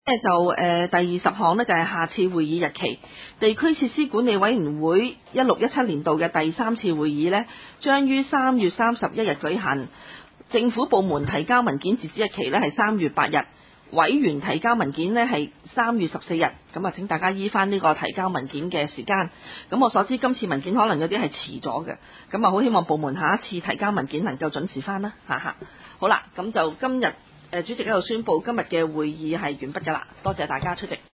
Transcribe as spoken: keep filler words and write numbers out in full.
咧就誒、呃、第二十項呢，就係、是、下次會議日期，地區設施管理委員會一六一七年度嘅第三次會議呢，將於三月三十一日舉行。政府部門提交文件截止日期呢係三月八日，委員提交文件呢係三月十四日。咁啊，請大家依翻呢個提交文件嘅時間。咁我所知今次文件可能有啲係遲咗嘅，咁啊好希望部門下一次提交文件能夠準時翻啦，哈哈。好啦，咁就今日。誒主席喺度宣布今日嘅會議係完畢㗎啦，多謝大家出席。